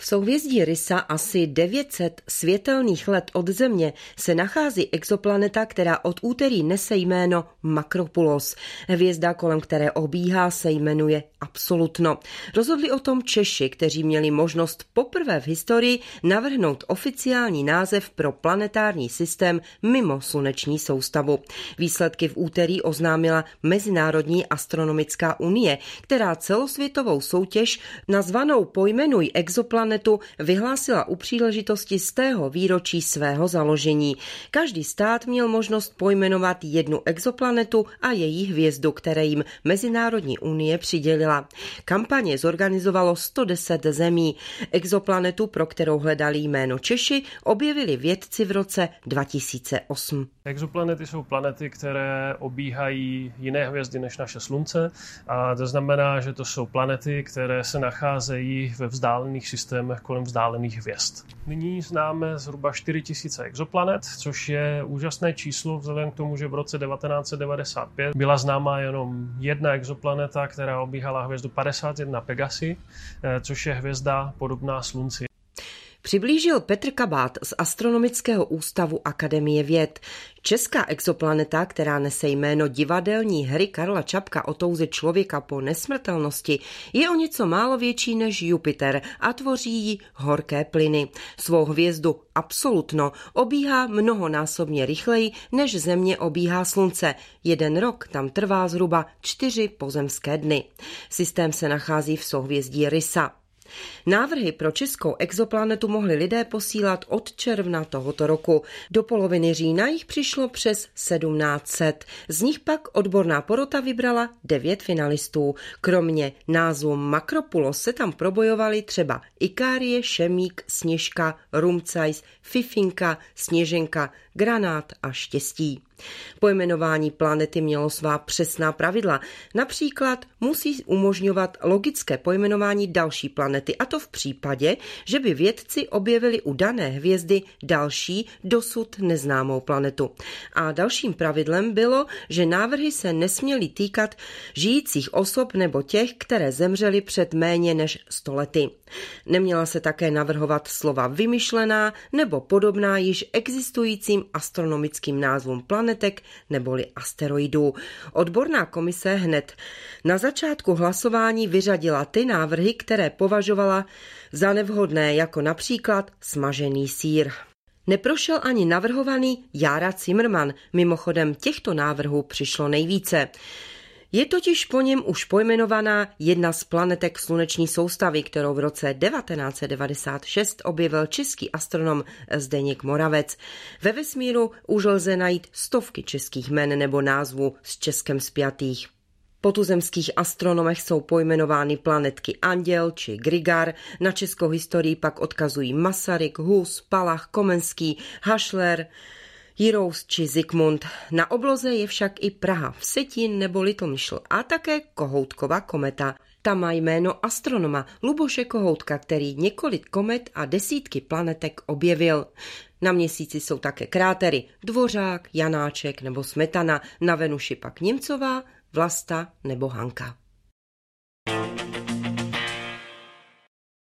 V souhvězdí Rysa asi 900 světelných let od Země se nachází exoplaneta, která od úterý nese jméno Makropulos. Hvězda, kolem které obíhá, se jmenuje Absolutno. Rozhodli o tom Češi, kteří měli možnost poprvé v historii navrhnout oficiální název pro planetární systém mimo sluneční soustavu. Výsledky v úterý oznámila Mezinárodní astronomická unie, která celosvětovou soutěž nazvanou Pojmenuj exoplanetu vyhlásila u příležitosti 100. výročí svého založení. Každý stát měl možnost pojmenovat jednu exoplanetu a její hvězdu, které jim Mezinárodní unie přidělila. Kampaně zorganizovalo 110 zemí. Exoplanetu, pro kterou hledali jméno Češi, objevili vědci v roce 2008. Exoplanety jsou planety, které obíhají jiné hvězdy než naše Slunce, a to znamená, že to jsou planety, které se nacházejí ve vzdálených systémech kolem vzdálených hvězd. Nyní známe zhruba 4000 exoplanet, což je úžasné číslo vzhledem k tomu, že v roce 1995 byla známá jenom jedna exoplaneta, která obíhala hvězdu 51 Pegasi, což je hvězda podobná Slunci. Přiblížil Petr Kabát z Astronomického ústavu Akademie věd. Česká exoplaneta, která nese jméno divadelní hry Karla Čapka o touze člověka po nesmrtelnosti, je o něco málo větší než Jupiter a tvoří ji horké plyny. Svou hvězdu Absolutno obíhá mnohonásobně rychleji, než Země obíhá Slunce. Jeden rok tam trvá zhruba 4 pozemské dny. Systém se nachází v souhvězdí Rysa. Návrhy pro českou exoplanetu mohli lidé posílat od června tohoto roku. Do poloviny října jich přišlo přes 1700. Z nich pak odborná porota vybrala 9 finalistů. Kromě názvu Makropulos se tam probojovali třeba Ikárie, Šemík, Sněžka, Rumcajs, Fifinka, Sněženka, Granát a Štěstí. Pojmenování planety mělo svá přesná pravidla. Například musí umožňovat logické pojmenování další planety, a to v případě, že by vědci objevili u dané hvězdy další dosud neznámou planetu. A dalším pravidlem bylo, že návrhy se nesměly týkat žijících osob nebo těch, které zemřely před méně než 100 lety. Neměla se také navrhovat slova vymyšlená nebo podobná již existujícím astronomickým názvům planetek neboli asteroidů. Odborná komise hned na začátku hlasování vyřadila ty návrhy, které považovala za nevhodné, jako například smažený sýr. Neprošel ani navrhovaný Jára Cimrman, mimochodem těchto návrhů přišlo nejvíce. Je totiž po něm už pojmenovaná jedna z planetek sluneční soustavy, kterou v roce 1996 objevil český astronom Zdeněk Moravec. Ve vesmíru už lze najít stovky českých jmen nebo názvů s Českem spjatých. Po tuzemských astronomech jsou pojmenovány planetky Anděl či Grigar, na českou historii pak odkazují Masaryk, Hus, Palach, Komenský, Hašler, Jirous či Zikmund. Na obloze je však i Praha, Vsetín nebo Litomyšl a také Kohoutkova kometa. Ta má jméno astronoma Luboše Kohoutka, který několik komet a desítky planetek objevil. Na Měsíci jsou také krátery Dvořák, Janáček nebo Smetana, na Venuši pak Němcová, Vlasta nebo Hanka.